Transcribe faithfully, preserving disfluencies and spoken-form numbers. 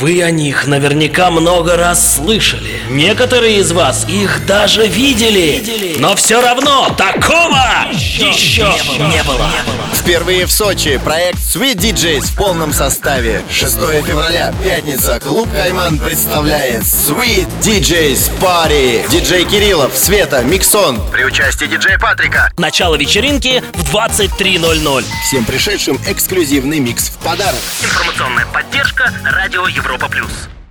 Вы о них наверняка много раз слышали. Некоторые из вас их даже видели. Но все равно такого еще не было. Впервые в Сочи проект Sweet ди джейс в полном составе. шестого февраля, пятница. Клуб Кайман представляет Sweet ди джейс Party. Диджей Кириллов, Света, Миксон при участии диджея Патрика. Начало вечеринки в двадцать три ноль ноль. Всем пришедшим эксклюзивный микс в подарок. Информационная поддержка Радио Европа Плюс.